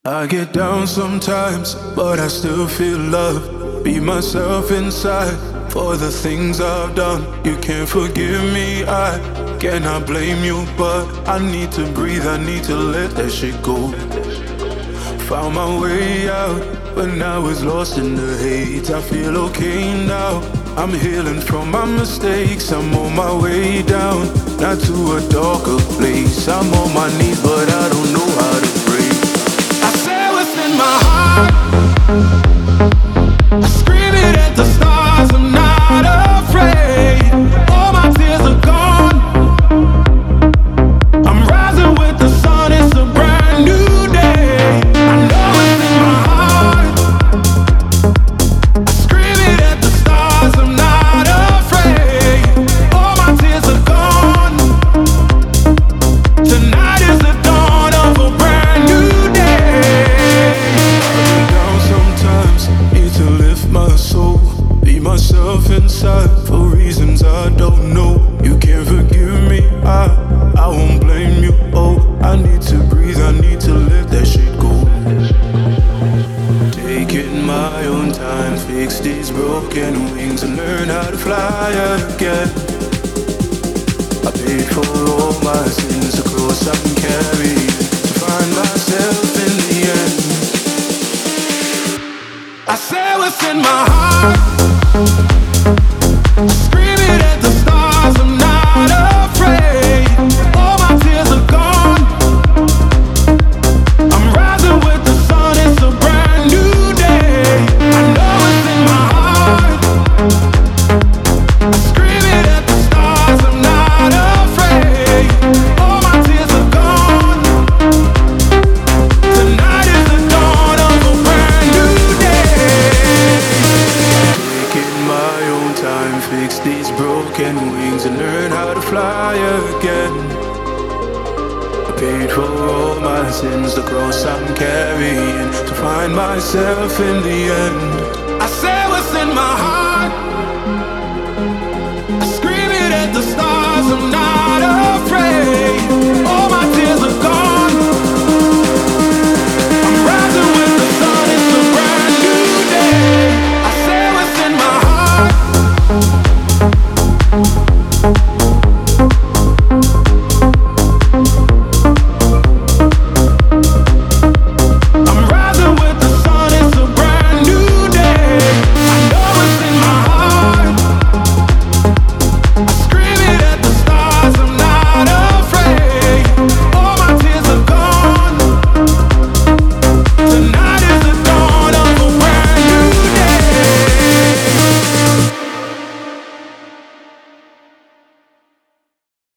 I get down sometimes, but I still feel love. Be myself inside for the things I've done. You can't forgive me, I cannot blame you, but I need to breathe, I need to let that shit go. Found my way out when I was lost in the hate. I feel okay now, I'm healing from my mistakes. I'm on my way down, not to a darker place. I'm on my knees, but I don't know how to pray. I say what's in my heart, I scream it at the stars, I'm not afraid. All my tears are gone, I'm rising with the sun, it's a brand new day. I know it's in my heart, I scream it at the stars, I'm not afraid. All my tears are gone, tonight is the dawn of a brand new day. I've been down sometimes, need to lift my soul. Be myself inside for reasons I don't know. You can't forgive me, I won't blame you. Oh, I need to breathe, I need to let that shit go. Taking my own time, fix these broken wings and learn how to fly again. I paid for all my sins, the cross I can carry to find myself in the end. I say what's in my heart, scream it at the stars, I'm not afraid. All my tears are gone, I'm rising with the sun, it's a brand new day. I know it's in my heart, scream it at the stars, I'm not afraid. All my tears are gone, tonight is the dawn of a brand new day. Taking my own time, fix these broken wings and learn how to fly again. I paid for all my sins, the cross I'm carrying to find myself in the end. I say what's in my heart, I scream it at the stars, I'm not afraid. All my